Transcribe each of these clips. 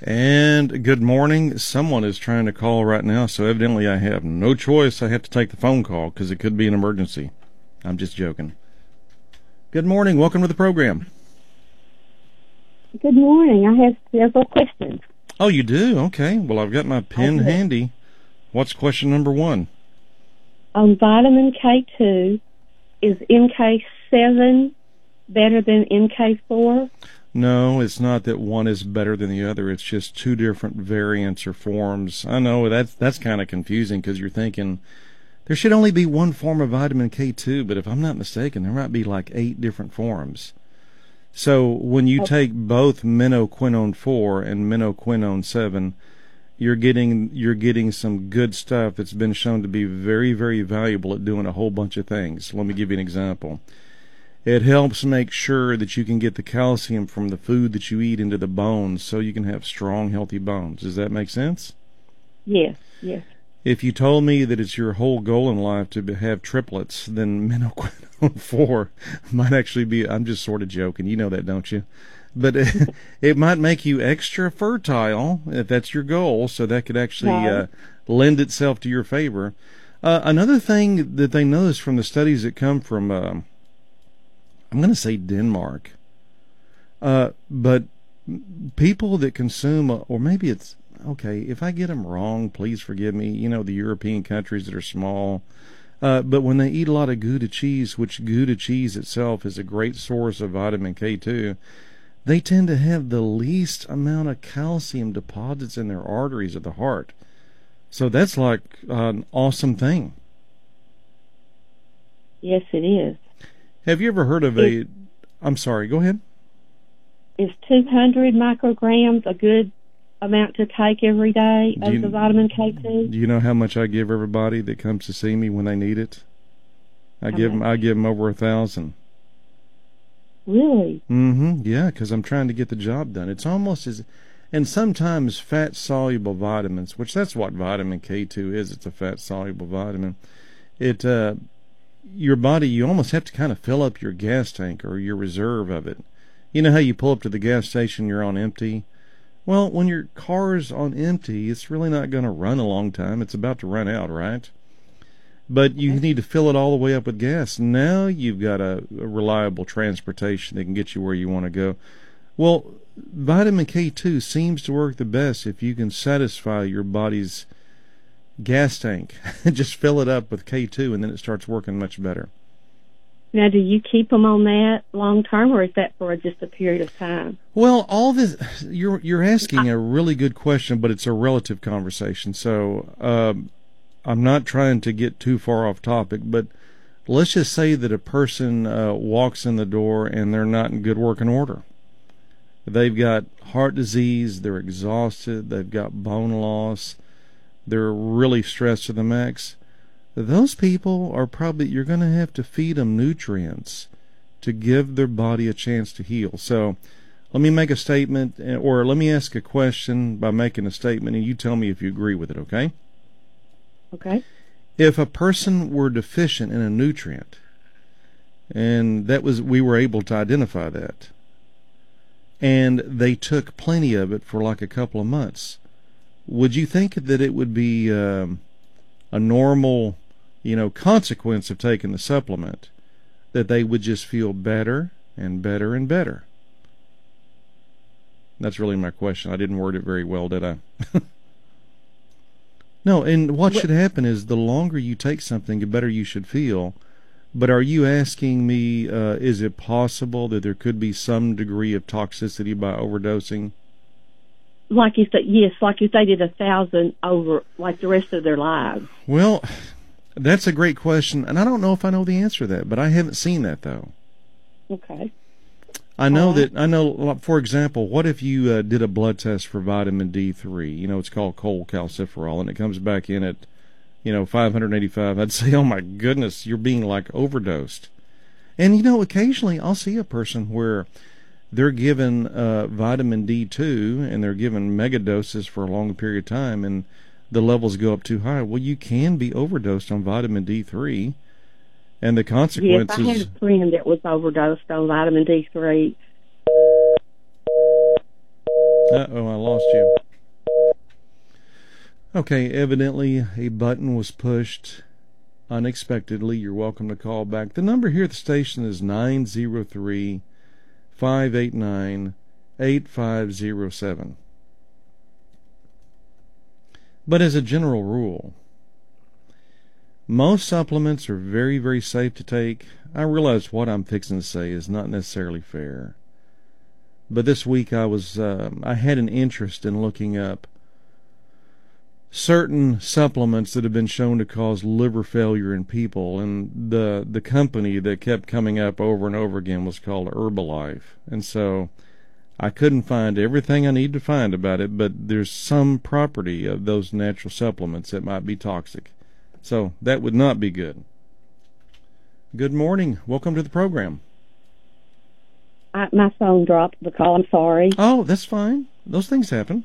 And good morning. Someone is trying to call right now, so evidently I have no choice. I have to take the phone call because it could be an emergency. I'm just joking. Good morning. Welcome to the program. Good morning. I have several questions. Oh, you do? Okay. Well, I've got my pen handy. What's question number one? On vitamin K2, is MK7 better than MK4? No, it's not that one is better than the other. It's just two different variants or forms. I know that's kind of confusing because you're thinking there should only be one form of vitamin K2, but if I'm not mistaken, there might be like 8 different forms. So when you take both minoquinone 4 and minoquinone 7, you're getting some good stuff that's been shown to be very, very valuable at doing a whole bunch of things. Let me give you an example. It helps make sure that you can get the calcium from the food that you eat into the bones so you can have strong, healthy bones. Does that make sense? Yes. If you told me that it's your whole goal in life to have triplets, then minoquinone 4 might actually be, I'm just sort of joking. You know that, don't you? But it might make you extra fertile if that's your goal, so that could actually lend itself to your favor. Another thing that they noticed from the studies that come from I'm going to say Denmark. But people that consume, or maybe it's, okay, if I get them wrong, please forgive me. You know, the European countries that are small. But when they eat a lot of Gouda cheese, which Gouda cheese itself is a great source of vitamin K2, they tend to have the least amount of calcium deposits in their arteries of the heart. So that's like an awesome thing. Yes, it is. Have you ever heard of I'm sorry, go ahead. Is 200 micrograms a good amount to take every day of the vitamin K2? Do you know how much I give everybody that comes to see me when they need it? I give them over 1,000. Really? Mm-hmm. Yeah, because I'm trying to get the job done. It's almost as, and sometimes fat-soluble vitamins, which that's what vitamin K2 is. It's a fat-soluble vitamin. Your body, you almost have to kind of fill up your gas tank or your reserve of it. You know how you pull up to the gas station, you're on empty? Well, when your car's on empty, it's really not going to run a long time. It's about to run out, right? But you need to fill it all the way up with gas. Now you've got a reliable transportation that can get you where you want to go. Well, vitamin K2 seems to work the best if you can satisfy your body's gas tank. Just fill it up with K2 and then it starts working much better. Now, do you keep them on that long term, or is that for just a period of time? Well, all this, you're asking a really good question, but it's a relative conversation. So I'm not trying to get too far off topic, but let's just say that a person walks in the door and they're not in good working order. They've got heart disease, they're exhausted, they've got bone loss, they're really stressed to the max. Those people are probably, you're going to have to feed them nutrients to give their body a chance to heal. So let me make a statement, or let me ask a question by making a statement, and you tell me if you agree with it, okay? Okay. If a person were deficient in a nutrient, and we were able to identify that, and they took plenty of it for like a couple of months, would you think that it would be a normal, consequence of taking the supplement, that they would just feel better and better and better? That's really my question. I didn't word it very well, did I? No, and what should happen is the longer you take something, the better you should feel. But are you asking me, is it possible that there could be some degree of toxicity by overdosing? Like you said, yes, like if they did 1,000 over, like the rest of their lives. Well, that's a great question, and I don't know if I know the answer to that, but I haven't seen that, though. Okay. I know, for example, what if you did a blood test for vitamin D3? It's called cholecalciferol, and it comes back in at, 585. I'd say, oh my goodness, you're being like overdosed. And, occasionally I'll see a person where they're given vitamin D2 and they're given mega doses for a long period of time, and the levels go up too high. Well, you can be overdosed on vitamin D3, and the consequences... Yes, I had a friend that was overdosed on vitamin D3. Uh-oh, I lost you. Okay, evidently a button was pushed unexpectedly. You're welcome to call back. The number here at the station is 903-589-8507. But as a general rule, most supplements are very, very safe to take. I realize what I'm fixing to say is not necessarily fair. But this week I had an interest in looking up certain supplements that have been shown to cause liver failure in people, and the company that kept coming up over and over again was called Herbalife. And so I couldn't find everything I need to find about it, but there's some property of those natural supplements that might be toxic. So that would not be good. Good morning. Welcome to the program. My phone dropped the call. I'm sorry. Oh, that's fine. Those things happen.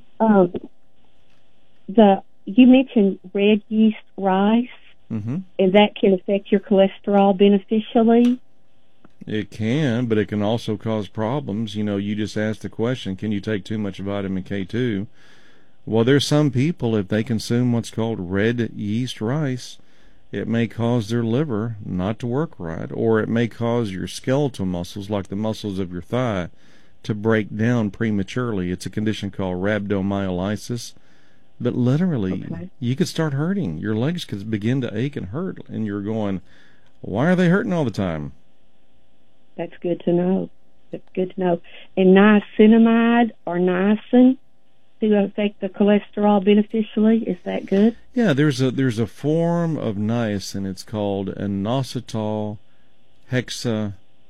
You mentioned red yeast rice, mm-hmm. and that can affect your cholesterol beneficially. It can, but it can also cause problems. You know, you just asked the question, can you take too much vitamin K2? Well, there's some people, if they consume what's called red yeast rice, it may cause their liver not to work right, or it may cause your skeletal muscles, like the muscles of your thigh, to break down prematurely. It's a condition called rhabdomyolysis. But literally, you could start hurting. Your legs could begin to ache and hurt, and you're going, why are they hurting all the time? That's good to know. That's good to know. And niacinamide or niacin to affect the cholesterol beneficially, is that good? Yeah, there's a form of niacin. It's called inositol hexaphosphate.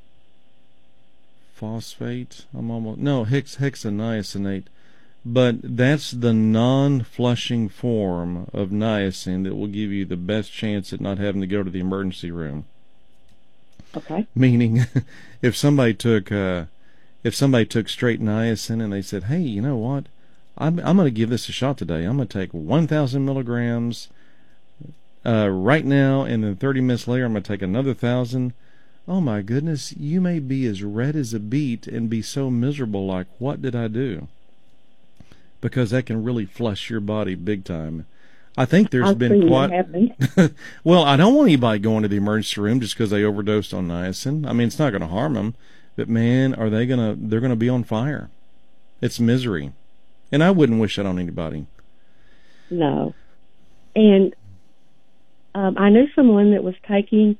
Hexaniacinate. But that's the non-flushing form of niacin that will give you the best chance at not having to go to the emergency room. Okay. Meaning, if somebody took straight niacin and they said, "Hey, you know what? I'm going to give this a shot today. I'm going to take 1,000 milligrams right now, and then 30 minutes later I'm going to take another 1,000." Oh my goodness, you may be as red as a beet and be so miserable. Like, what did I do? Because that can really flush your body big time. I think there's been quite... Well, I don't want anybody going to the emergency room just because they overdosed on niacin. I mean, it's not going to harm them, but man, they're going to be on fire. It's misery. And I wouldn't wish that on anybody. No. And I knew someone that was taking...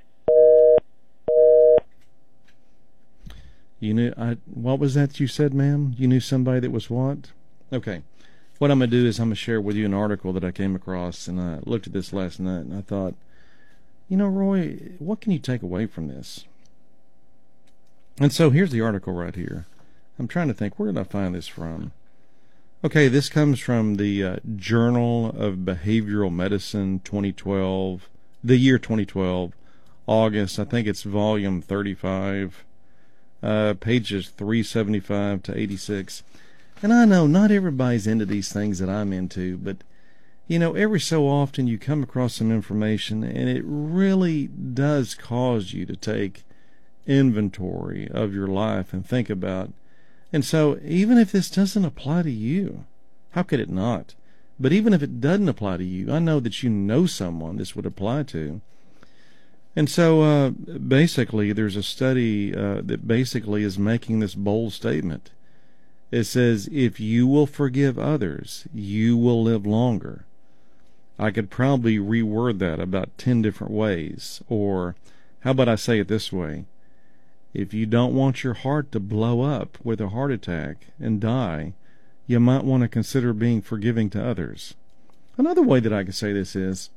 What was that you said, ma'am? You knew somebody that was what? Okay. What I'm going to do is I'm going to share with you an article that I came across, and I looked at this last night, and I thought, you know, Roy, what can you take away from this? And so here's the article right here. I'm trying to think, where did I find this from? Okay, this comes from the Journal of Behavioral Medicine 2012, the year 2012, August. I think it's volume 35, pages 375 to 86. And I know not everybody's into these things that I'm into, but, you know, every so often you come across some information, and it really does cause you to take inventory of your life and think about. And so even if this doesn't apply to you, how could it not? But even if it doesn't apply to you, I know that you know someone this would apply to. And so basically there's a study that basically is making this bold statement. It says, if you will forgive others, you will live longer. I could probably reword that about 10 different ways. Or how about I say it this way? If you don't want your heart to blow up with a heart attack and die, you might want to consider being forgiving to others. Another way that I could say this is,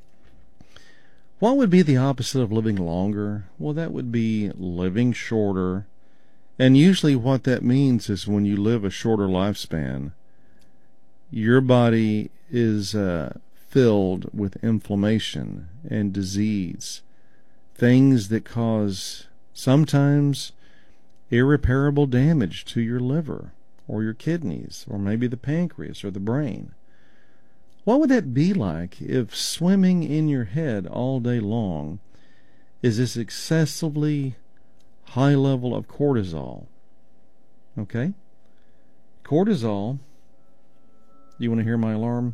what would be the opposite of living longer? Well, that would be living shorter. And usually what that means is when you live a shorter lifespan, your body is filled with inflammation and disease, things that cause sometimes irreparable damage to your liver or your kidneys or maybe the pancreas or the brain. What would that be like if swimming in your head all day long is this excessively high level of cortisol? Okay? Cortisol You want to hear my alarm?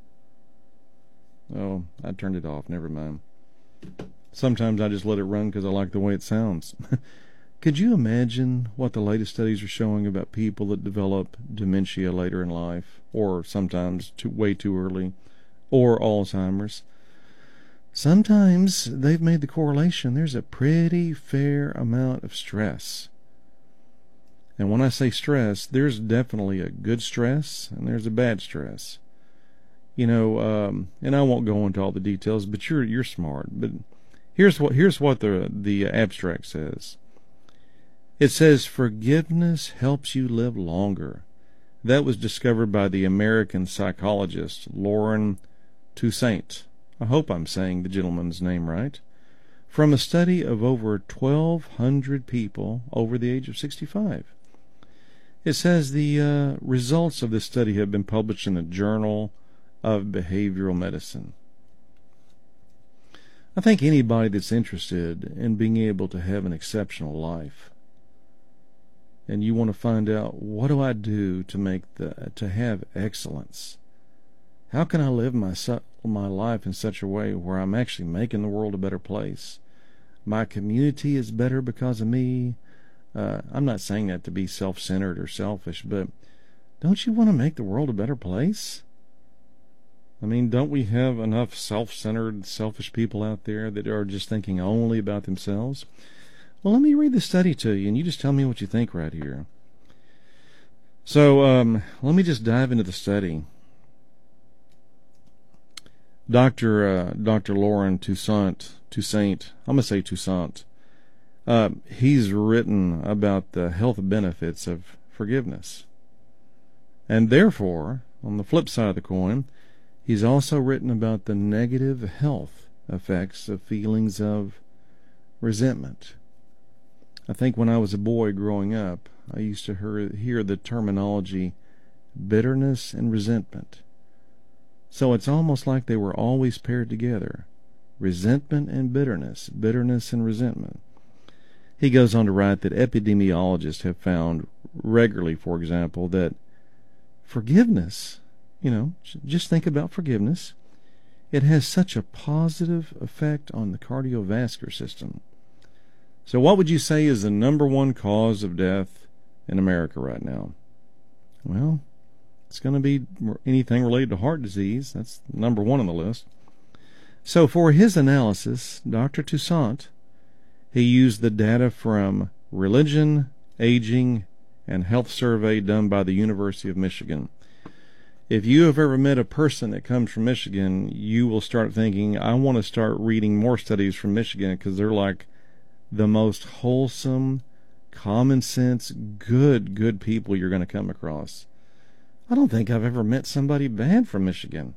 Oh, I turned it off. Never mind. Sometimes I just let it run because I like the way it sounds. Could you imagine what the latest studies are showing about people that develop dementia later in life, or sometimes way too early, or Alzheimer's? Sometimes they've made the correlation. There's a pretty fair amount of stress. And when I say stress, there's definitely a good stress and there's a bad stress. You know, and I won't go into all the details, but you're smart. But here's what the abstract says. It says forgiveness helps you live longer. That was discovered by the American psychologist Lauren Toussaint. I hope I'm saying the gentleman's name right. From a study of over 1,200 people over the age of 65. It says the results of this study have been published in the Journal of Behavioral Medicine. I think anybody that's interested in being able to have an exceptional life, and you want to find out, what do I do to have excellence? How can I live my life in such a way where I'm actually making the world a better place? My community is better because of me. I'm not saying that to be self-centered or selfish, but don't you want to make the world a better place? I mean, don't we have enough self-centered, selfish people out there that are just thinking only about themselves? Well, let me read the study to you, and you just tell me what you think right here. So, let me just dive into the study. Dr. Lauren Toussaint, I'm going to say Toussaint, he's written about the health benefits of forgiveness. And therefore, on the flip side of the coin, he's also written about the negative health effects of feelings of resentment. I think when I was a boy growing up, I used to hear the terminology bitterness and resentment. So it's almost like they were always paired together. Resentment and bitterness and resentment. He goes on to write that epidemiologists have found regularly, for example, that forgiveness, just think about forgiveness, it has such a positive effect on the cardiovascular system. So what would you say is the number one cause of death in America right now? Well, it's going to be anything related to heart disease. That's number one on the list. So for his analysis, Dr. Toussaint, he used the data from Religion, Aging, and Health Survey done by the University of Michigan. If you have ever met a person that comes from Michigan, you will start thinking, I want to start reading more studies from Michigan because they're like the most wholesome, common sense, good people you're going to come across. I don't think I've ever met somebody bad from Michigan.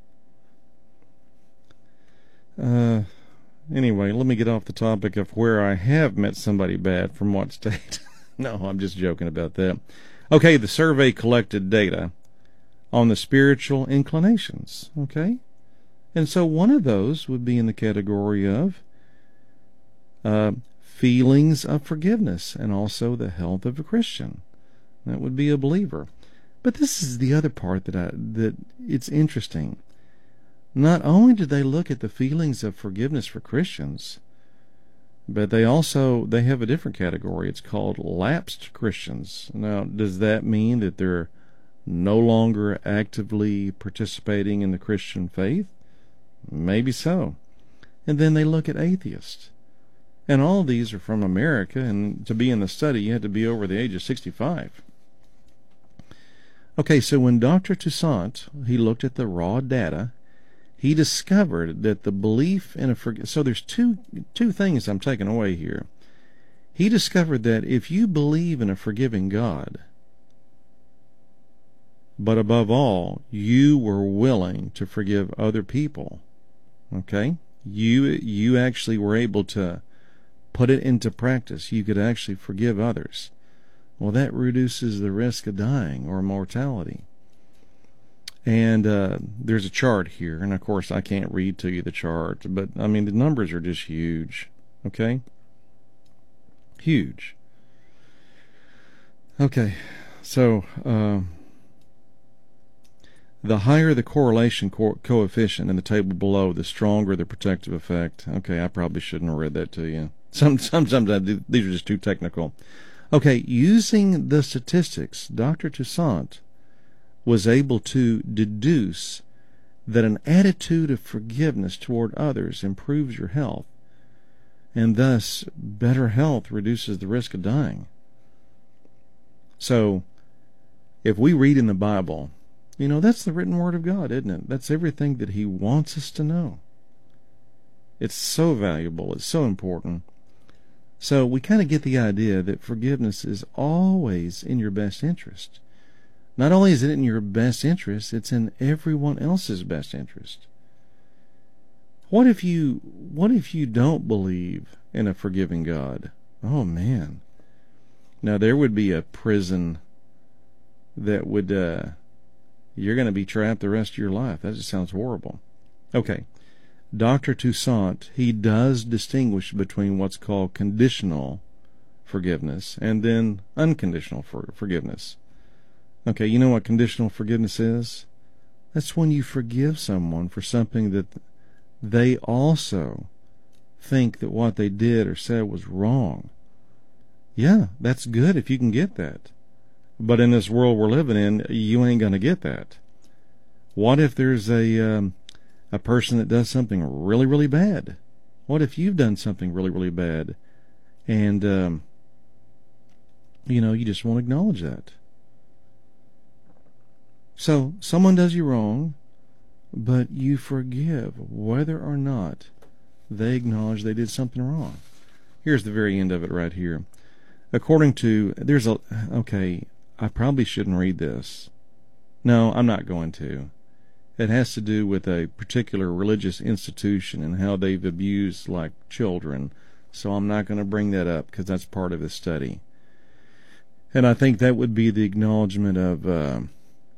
Anyway, let me get off the topic of where I have met somebody bad from what state. No, I'm just joking about that. Okay, the survey collected data on the spiritual inclinations, okay? And so one of those would be in the category of feelings of forgiveness and also the health of a Christian. That would be a believer. But this is the other part that it's interesting. Not only did they look at the feelings of forgiveness for Christians, but they have a different category. It's called lapsed Christians. Now, does that mean that they're no longer actively participating in the Christian faith? Maybe so. And then they look at atheists. And all these are from America, and to be in the study, you had to be over the age of 65. Okay, so when Dr. Toussaint, he looked at the raw data, he discovered that the belief in so there's two things I'm taking away here. He discovered that if you believe in a forgiving God, but above all, you were willing to forgive other people, okay? You actually were able to put it into practice. You could actually forgive others. Well, that reduces the risk of dying or mortality. And there's a chart here, and of course I can't read to you the chart, but I mean the numbers are just huge, okay? Huge. Okay, so The higher the correlation coefficient in the table below, the stronger the protective effect. Okay, I probably shouldn't have read that to you. Sometimes these are just too technical. Okay, using the statistics, Dr. Toussaint was able to deduce that an attitude of forgiveness toward others improves your health, and thus better health reduces the risk of dying. So, if we read in the Bible, that's the written word of God, isn't it? That's everything that He wants us to know. It's so valuable. It's so important. So we kind of get the idea that forgiveness is always in your best interest. Not only is it in your best interest, it's in everyone else's best interest. What if you don't believe in a forgiving God? Oh man. Now there would be a prison that would you're going to be trapped the rest of your life. That just sounds horrible. Okay. Dr. Toussaint, he does distinguish between what's called conditional forgiveness and then unconditional forgiveness. Okay, you know what conditional forgiveness is? That's when you forgive someone for something that they also think that what they did or said was wrong. Yeah, that's good if you can get that. But in this world we're living in, you ain't going to get that. What if there's a person that does something really, really bad? What if you've done something really, really bad and, you just won't acknowledge that? So, someone does you wrong, but you forgive whether or not they acknowledge they did something wrong. Here's the very end of it right here. According to, I probably shouldn't read this. No, I'm not going to. It has to do with a particular religious institution and how they've abused children. So I'm not going to bring that up because that's part of the study. And I think that would be the acknowledgement of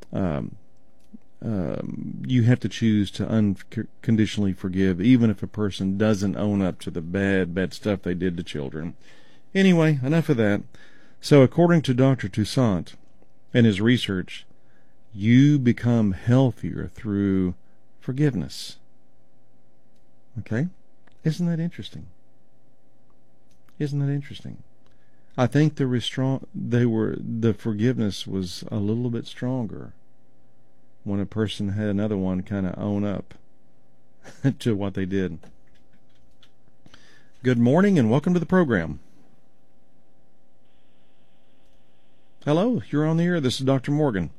you have to choose to unconditionally forgive, even if a person doesn't own up to the bad stuff they did to children. Anyway, enough of that. So according to Dr. Toussaint and his research, you become healthier through forgiveness. Okay? Isn't that interesting? Isn't that interesting? I think the forgiveness was a little bit stronger when a person had another one kind of own up to what they did. Good morning and welcome to the program. Hello, you're on the air. This is Dr. Morgan.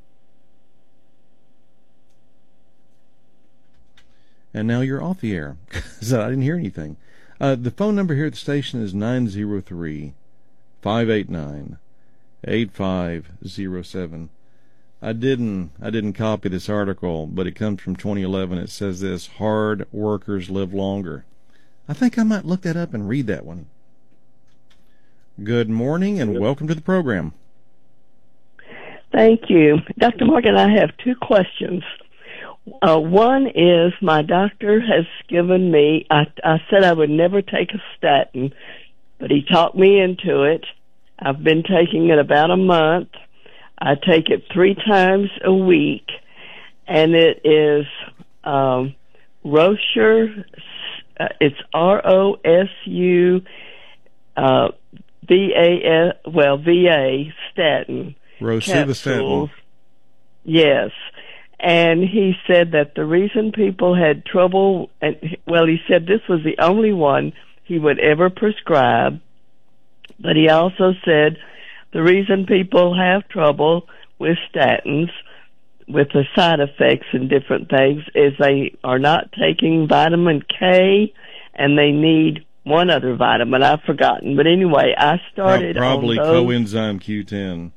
And now you're off the air. So I didn't hear anything. The phone number here at the station is 903-589-8507. I didn't copy this article, but it comes from 2011. It says this: hard workers live longer. I think I might look that up and read that one. Good morning and welcome to the program. Thank you. Dr. Morgan, I have two questions. One is my doctor has given me, I said I would never take a statin, but he talked me into it. I've been taking it about a month. I take it 3 times a week, and it is Rosu, it's ROSU VA statin. Rosuvastatin. Yes. And he said that the reason people had trouble, he said this was the only one he would ever prescribe, but he also said the reason people have trouble with statins, with the side effects and different things, is they are not taking vitamin K, and they need one other vitamin I've forgotten. But anyway, I started probably on those. coenzyme Q10.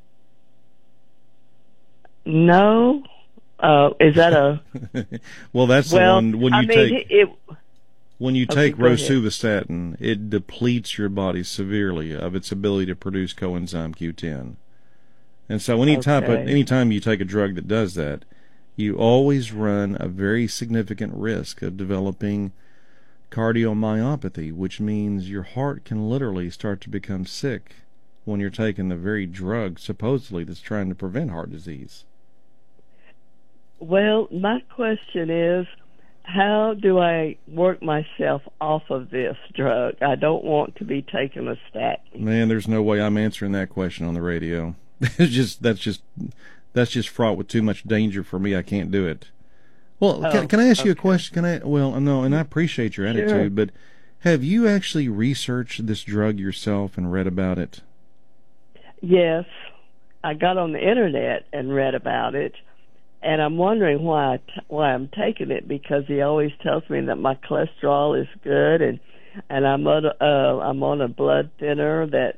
No. Is that a? Well, that's the one when you take go ahead. rosuvastatin, it depletes your body severely of its ability to produce coenzyme Q10. And so anytime you take a drug that does that, you always run a very significant risk of developing cardiomyopathy, which means your heart can literally start to become sick when you're taking the very drug supposedly that's trying to prevent heart disease. Well, my question is, how do I work myself off of this drug? I don't want to be taking a statin. Man, there's no way I'm answering that question on the radio. That's just fraught with too much danger for me. I can't do it. Well, can I ask you a question? Well, no, and I appreciate your attitude, Sure. but have you actually researched this drug yourself and read about it? Yes, I got on the internet and read about it, and I'm wondering why I'm taking it, because he always tells me that my cholesterol is good, and I'm on a blood thinner that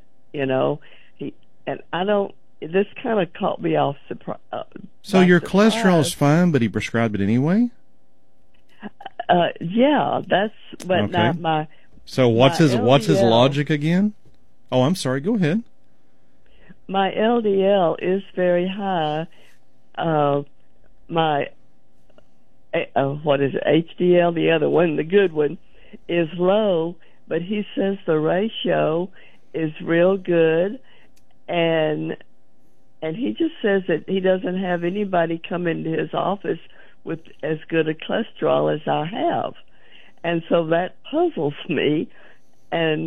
I don't. This kind of caught me off surprise. So your cholesterol's fine, but he prescribed it anyway? Yeah, but Okay. not my. So what's his LDL. logic again? Oh, I'm sorry. Go ahead. My LDL is very high. My what is it? HDL, the other one, the good one, is low. But he says the ratio is real good, and he just says that he doesn't have anybody come into his office with as good a cholesterol as I have, and so that puzzles me, and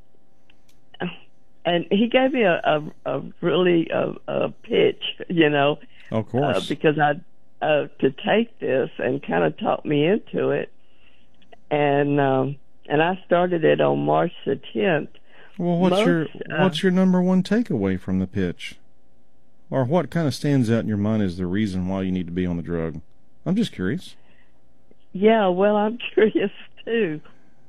he gave me a really a pitch, Of course. because I to take this, and kind of talked me into it, and I started it on March the 10th. Well, what's your number one takeaway from the pitch? Or what kind of stands out in your mind as the reason why you need to be on the drug? I'm just curious. Yeah, well, I'm curious too.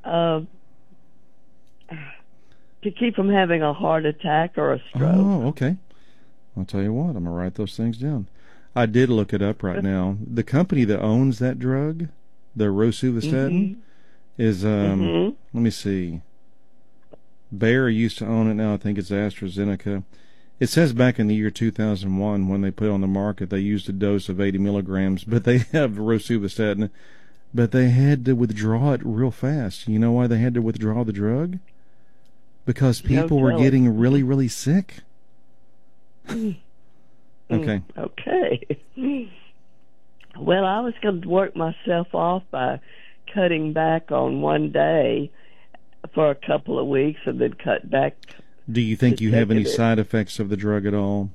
To keep from having a heart attack or a stroke. Oh, okay. I'll tell you what, I'm going to write those things down. I did look it up right now. The company that owns that drug, the rosuvastatin, is, let me see. Bayer used to own it. Now I think it's AstraZeneca. It says back in the year 2001, when they put it on the market, they used a dose of 80 milligrams, but they have rosuvastatin, but they had to withdraw it real fast. You know why they had to withdraw the drug? Because people were getting really, really sick. Okay. Okay. Well, I was going to work myself off by cutting back on one day for a couple of weeks, and then cut back. Do you think you have any side effects of the drug at all?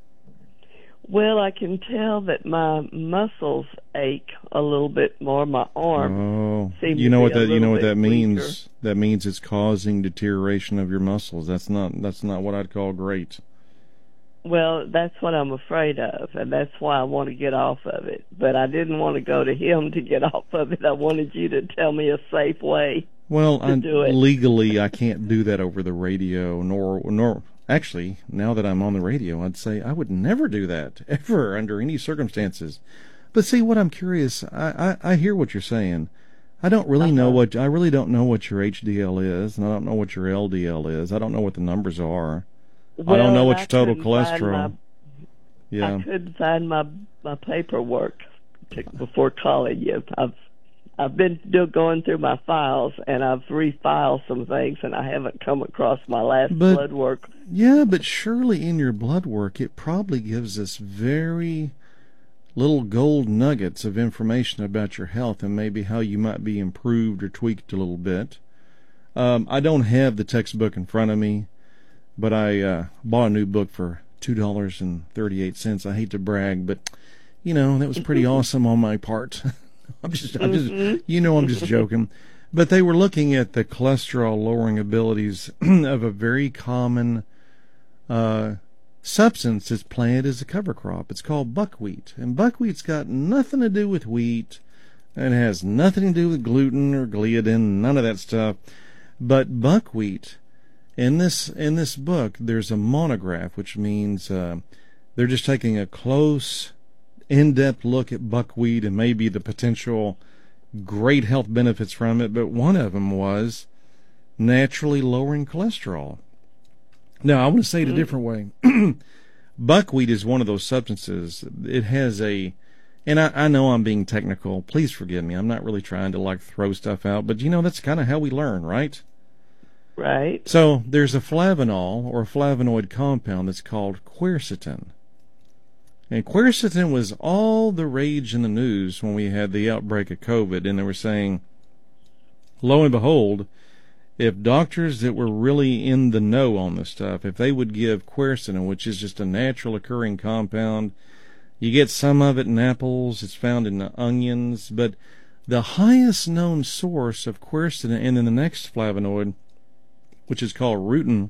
Well, I can tell that my muscles ache a little bit more. My arm. Oh, seems you know to what be a little that bit means? weaker. That means it's causing deterioration of your muscles. That's not what I'd call great. Well, that's what I'm afraid of, and that's why I want to get off of it. But I didn't want to go to him to get off of it. I wanted you to tell me a safe way. Well, do it. legally, I can't do that over the radio, nor actually, now that I'm on the radio, I'd say I would never do that, ever, under any circumstances. But see, what I'm curious, I hear what you're saying. I don't really I really don't know what your HDL is, and I don't know what your LDL is. I don't know what the numbers are. Well, I don't know what your total couldn't find cholesterol. Yeah. I couldn't find my paperwork before calling you. I've been going through my files, and I've refiled some things, and I haven't come across my last blood work. Yeah, but surely in your blood work, it probably gives us very little gold nuggets of information about your health and maybe how you might be improved or tweaked a little bit. I don't have the textbook in front of me, but I bought a new book for $2.38. I hate to brag, but that was pretty awesome on my part. I'm just joking. But they were looking at the cholesterol lowering abilities of a very common substance that's planted as a cover crop. It's called buckwheat, and buckwheat's got nothing to do with wheat, and it has nothing to do with gluten or gliadin, none of that stuff. But buckwheat, in this book, there's a monograph, which means they're just taking a close, in-depth look at buckwheat and maybe the potential great health benefits from it, but one of them was naturally lowering cholesterol. Now, I want to say it a different way. Buckwheat is one of those substances. It has and I know I'm being technical. Please forgive me. I'm not really trying to throw stuff out, but that's kind of how we learn, right? Right. So there's a flavanol or a flavonoid compound that's called quercetin. And quercetin was all the rage in the news when we had the outbreak of COVID, and they were saying, lo and behold, if doctors that were really in the know on this stuff, if they would give quercetin, which is just a natural occurring compound, you get some of it in apples, it's found in onions, but the highest known source of quercetin, and then the next flavonoid, which is called rutin,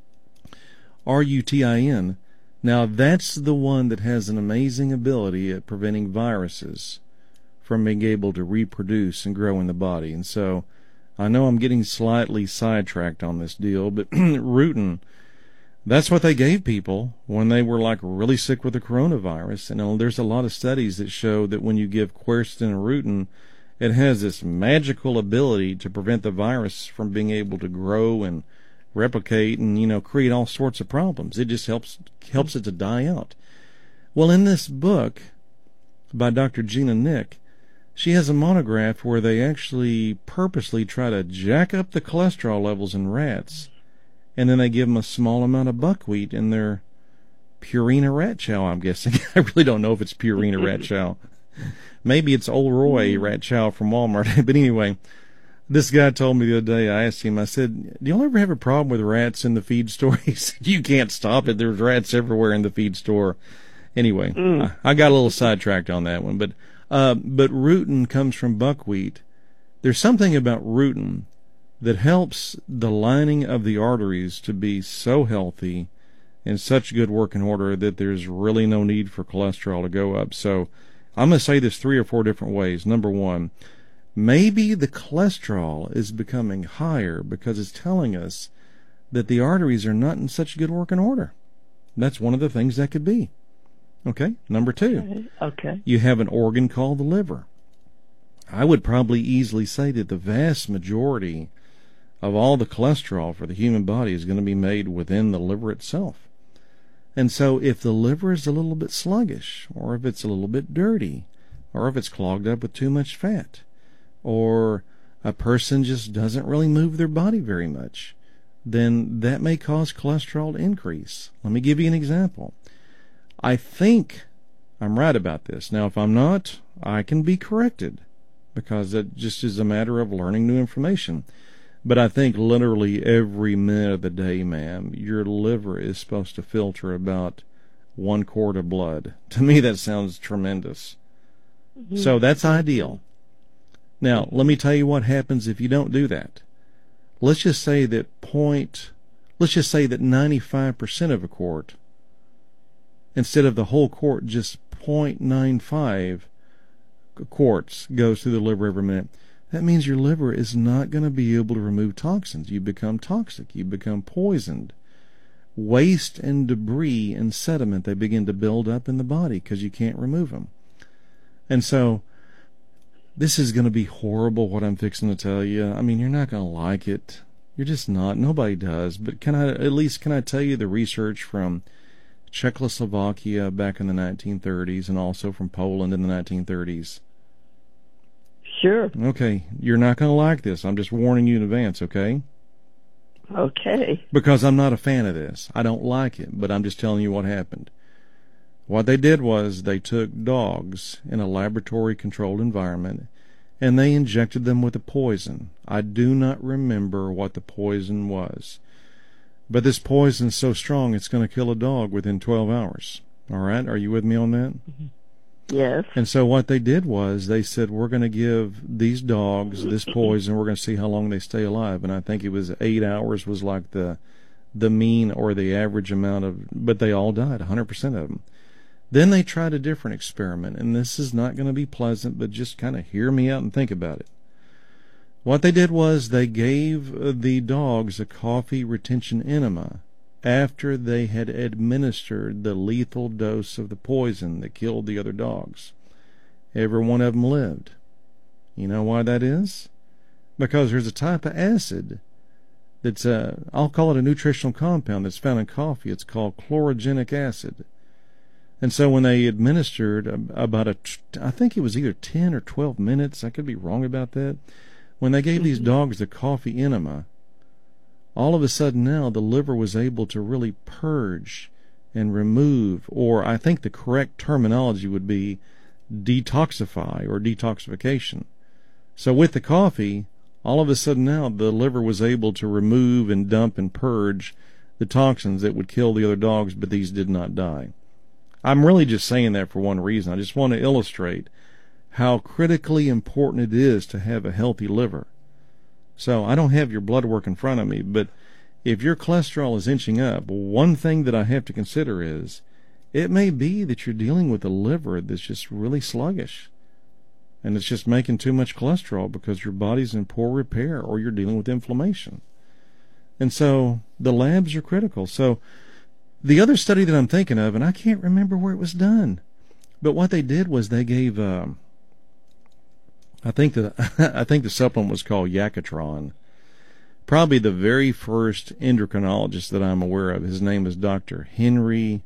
R-U-T-I-N. Now that's the one that has an amazing ability at preventing viruses from being able to reproduce and grow in the body. And so I know I'm getting slightly sidetracked on this deal, but rutin, that's what they gave people when they were like really sick with the coronavirus. And there's a lot of studies that show that when you give quercetin and rutin, it has this magical ability to prevent the virus from being able to grow and replicate and, create all sorts of problems. It just helps it to die out. Well, in this book by Dr. Gina Nick, she has a monograph where they actually purposely try to jack up the cholesterol levels in rats, and then they give them a small amount of buckwheat in their Purina rat chow, I'm guessing. I really don't know if it's Purina rat chow. Maybe it's Old Roy rat chow from Walmart. But anyway, this guy told me the other day, I asked him, I said, do y'all ever have a problem with rats in the feed store? He said, you can't stop it. There's rats everywhere in the feed store. Anyway, I got a little sidetracked on that one. But rutin comes from buckwheat. There's something about rutin that helps the lining of the arteries to be so healthy and such good working order that there's really no need for cholesterol to go up. So I'm going to say this 3 or 4 different ways. Number one, maybe the cholesterol is becoming higher because it's telling us that the arteries are not in such good working order. That's one of the things that could be. Okay. Number 2. Okay. You have an organ called the liver. I would probably easily say that the vast majority of all the cholesterol for the human body is going to be made within the liver itself. And so if the liver is a little bit sluggish, or if it's a little bit dirty, or if it's clogged up with too much fat, or a person just doesn't really move their body very much, then that may cause cholesterol to increase. Let me give you an example. I think I'm right about this. Now, if I'm not, I can be corrected, because that just is a matter of learning new information. But I think literally every minute of the day, ma'am, your liver is supposed to filter about 1 quart of blood. To me, that sounds tremendous. Mm-hmm. So that's ideal. Now, let me tell you what happens if you don't do that. Let's just say that 95% of a quart, instead of the whole quart, just 0.95 quarts goes through the liver every minute. That means your liver is not going to be able to remove toxins. You become toxic. You become poisoned. Waste and debris and sediment, they begin to build up in the body because you can't remove them. And so this is going to be horrible, what I'm fixing to tell you. I mean, you're not going to like it. You're just not. Nobody does. But can I tell you the research from Czechoslovakia back in the 1930s and also from Poland in the 1930s? Sure. Okay, you're not going to like this. I'm just warning you in advance, okay? Okay. Because I'm not a fan of this. I don't like it, but I'm just telling you what happened. What they did was they took dogs in a laboratory-controlled environment, and they injected them with a poison. I do not remember what the poison was. But this poison's so strong it's going to kill a dog within 12 hours. All right? Are you with me on that? Mm-hmm. Yes. And so what they did was they said, we're going to give these dogs this poison. We're going to see how long they stay alive. And I think it was 8 hours was like the mean or the average amount of, but they all died, 100% of them. Then they tried a different experiment, and this is not going to be pleasant, but just kind of hear me out and think about it. What they did was they gave the dogs a coffee retention enema after they had administered the lethal dose of the poison that killed the other dogs. Every one of them lived. You know why that is? Because there's a type of acid that's I'll call it a nutritional compound that's found in coffee. It's called chlorogenic acid. And so when they administered I think it was either 10 or 12 minutes, I could be wrong about that, when they gave these dogs the coffee enema, all of a sudden now the liver was able to really purge and remove, or I think the correct terminology would be detoxify or detoxification. So with the coffee, all of a sudden now the liver was able to remove and dump and purge the toxins that would kill the other dogs, but these did not die. I'm really just saying that for one reason. I just want to illustrate how critically important it is to have a healthy liver. So I don't have your blood work in front of me, but if your cholesterol is inching up, one thing that I have to consider is it may be that you're dealing with a liver that's just really sluggish, and it's just making too much cholesterol because your body's in poor repair, or you're dealing with inflammation. And so the labs are critical. So the other study that I'm thinking of, and I can't remember where it was done, but what they did was they gave, I think the supplement was called Yakatron. Probably the very first endocrinologist that I'm aware of. His name is Dr. Henry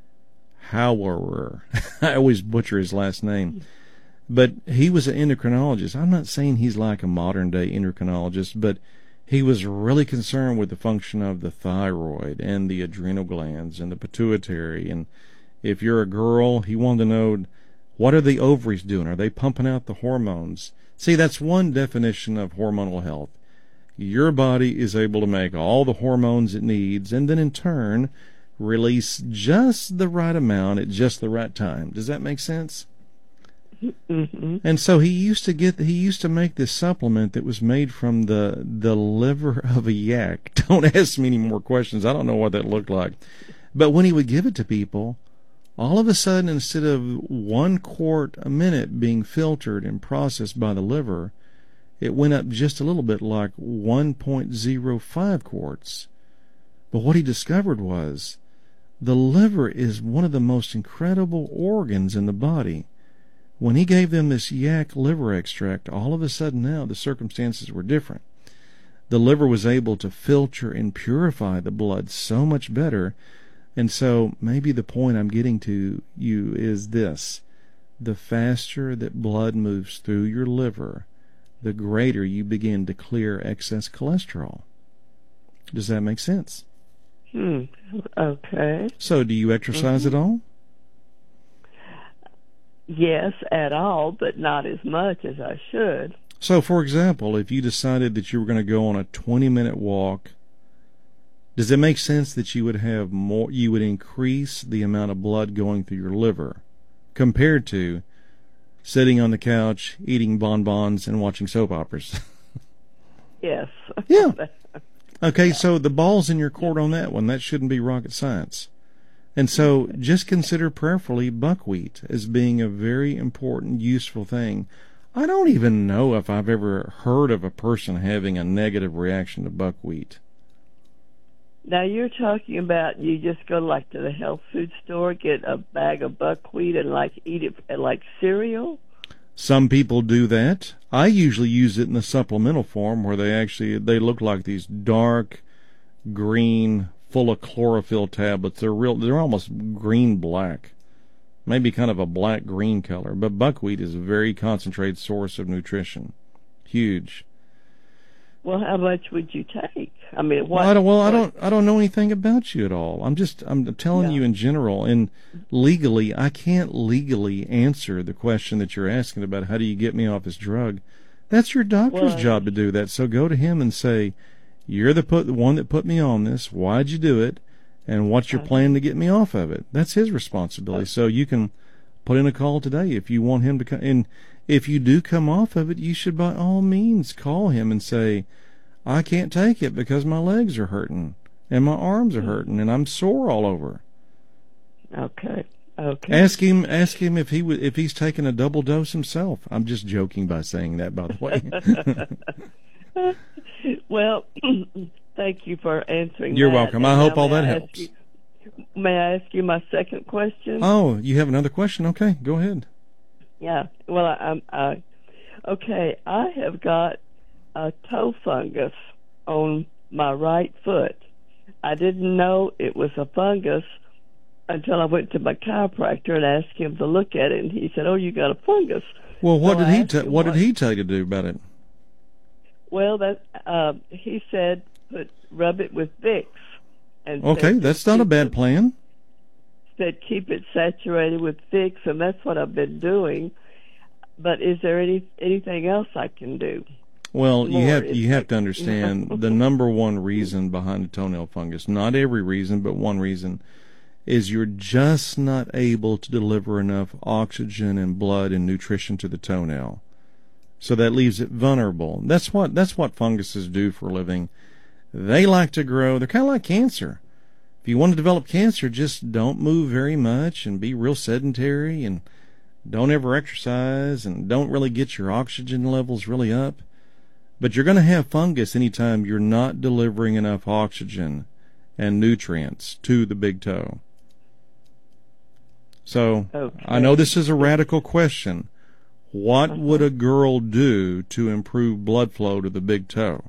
Hauerer. I always butcher his last name. But he was an endocrinologist. I'm not saying he's like a modern day endocrinologist, but he was really concerned with the function of the thyroid and the adrenal glands and the pituitary. And if you're a girl, he wanted to know, what are the ovaries doing? Are they pumping out the hormones? See, that's one definition of hormonal health. Your body is able to make all the hormones it needs, and then in turn release just the right amount at just the right time. Does that make sense? Mm-hmm. And so he used to make this supplement that was made from the liver of a yak. Don't ask me any more questions. I don't know what that looked like. But when he would give it to people, all of a sudden, instead of 1 quart a minute being filtered and processed by the liver, it went up just a little bit, like 1.05 quarts. But what he discovered was the liver is one of the most incredible organs in the body. When he gave them this yak liver extract, all of a sudden now the circumstances were different. The liver was able to filter and purify the blood so much better. And so maybe the point I'm getting to you is this: the faster that blood moves through your liver, the greater you begin to clear excess cholesterol. Does that make sense? Okay. So do you exercise at all? Yes, at all, but not as much as I should. So, for example, if you decided that you were going to go on a 20-minute walk, does it make sense that you would have more? You would increase the amount of blood going through your liver compared to sitting on the couch, eating bonbons, and watching soap operas. Yes. Yeah. Okay, so the ball's in your court on that one. That shouldn't be rocket science. And so just consider prayerfully buckwheat as being a very important, useful thing. I don't even know if I've ever heard of a person having a negative reaction to buckwheat. Now you're talking about you just go like to the health food store, get a bag of buckwheat and like eat it like cereal? Some people do that. I usually use it in the supplemental form where they look like these dark green, full of chlorophyll tablets. They're almost green black, maybe kind of a black green color. But buckwheat is a very concentrated source of nutrition. Huge. Well, how much would you take? I mean, what? I don't know anything about you at all. I'm telling you in general, and legally, I can't legally answer the question that you're asking about how do you get me off this drug. That's your doctor's job to do that. So go to him and say, you're the one that put me on this. Why'd you do it? And what's your plan to get me off of it? That's his responsibility. So you can put in a call today if you want him to come. And if you do come off of it, you should by all means call him and say, I can't take it because my legs are hurting and my arms are hurting and I'm sore all over. Okay. Ask him if he's taking a double dose himself. I'm just joking by saying that, by the way. Well, thank you for answering. You're welcome. I hope all that helps. May I ask you my second question? Oh, you have another question? Okay, go ahead. Yeah. Well, okay. I have got a toe fungus on my right foot. I didn't know it was a fungus until I went to my chiropractor and asked him to look at it, and he said, "Oh, you got a fungus." Well, what did he tell you to do about it? Well, he said rub it with Vicks. And okay, that's not a bad plan. said keep it saturated with Vicks, and that's what I've been doing. But is there anything else I can do? Well, you have to understand the number one reason behind the toenail fungus, not every reason, but one reason, is you're just not able to deliver enough oxygen and blood and nutrition to the toenail. So that leaves it vulnerable. That's what funguses do for a living. They like to grow. They're kind of like cancer. If you want to develop cancer, just don't move very much and be real sedentary and don't ever exercise and don't really get your oxygen levels really up. But you're going to have fungus anytime you're not delivering enough oxygen and nutrients to the big toe. So, okay. I know this is a radical question. What would a girl do to improve blood flow to the big toe?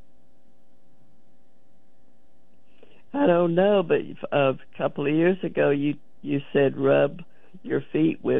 I don't know, but a couple of years ago you said rub your feet with,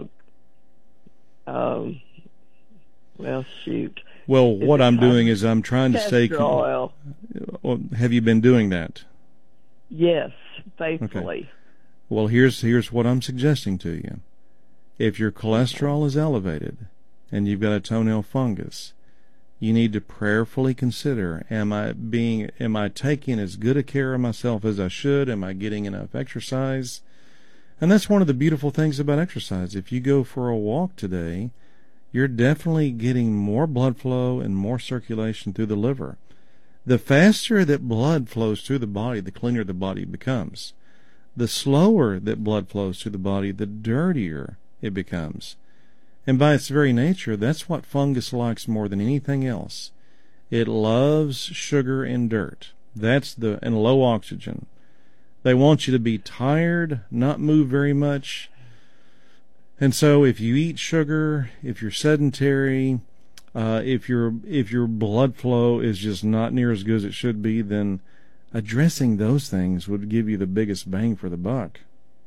well, shoot. Well, what I'm doing is I'm trying to stay... Castor oil. Well, have you been doing that? Yes, faithfully. Okay. Well, here's what I'm suggesting to you. If your cholesterol is elevated and you've got a toenail fungus, you need to prayerfully consider, am I taking as good a care of myself as I should? Am I getting enough exercise? And that's one of the beautiful things about exercise. If you go for a walk today, you're definitely getting more blood flow and more circulation through the liver. The faster that blood flows through the body, the cleaner the body becomes. The slower that blood flows through the body, the dirtier it becomes. And by its very nature, that's what fungus likes more than anything else. It loves sugar and dirt. And low oxygen. They want you to be tired, not move very much. And so if you eat sugar, if you're sedentary, if your blood flow is just not near as good as it should be, then addressing those things would give you the biggest bang for the buck.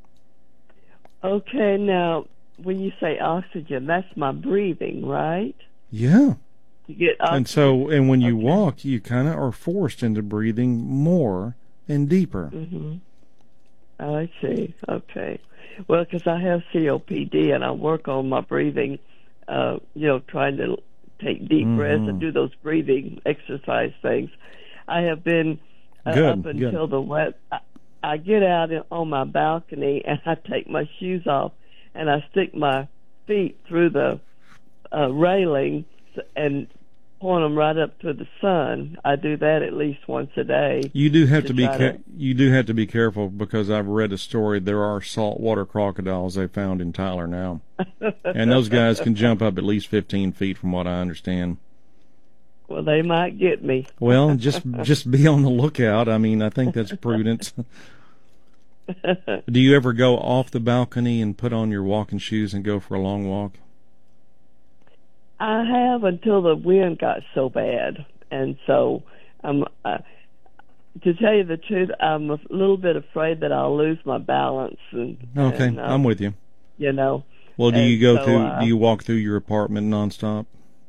Okay, now, when you say oxygen, that's my breathing, right? Yeah. You get oxygen. And when you walk, you kind of are forced into breathing more and deeper. Mm-hmm. I see. Okay. Well, because I have COPD and I work on my breathing, trying to take deep breaths and do those breathing exercise things. I have been up until the wet. I get out on my balcony and I take my shoes off and I stick my feet through the railing and point them right up to the sun. I do that at least once a day. You do have to be careful because I've read a story. There are saltwater crocodiles they found in Tyler now, and those guys can jump up at least 15 feet, from what I understand. Well, they might get me. Well, just be on the lookout. I mean, I think that's prudent. Do you ever go off the balcony and put on your walking shoes and go for a long walk? I have until the wind got so bad, and so to tell you the truth, I'm a little bit afraid that I'll lose my balance. I'm with you. Well, do you walk through your apartment nonstop?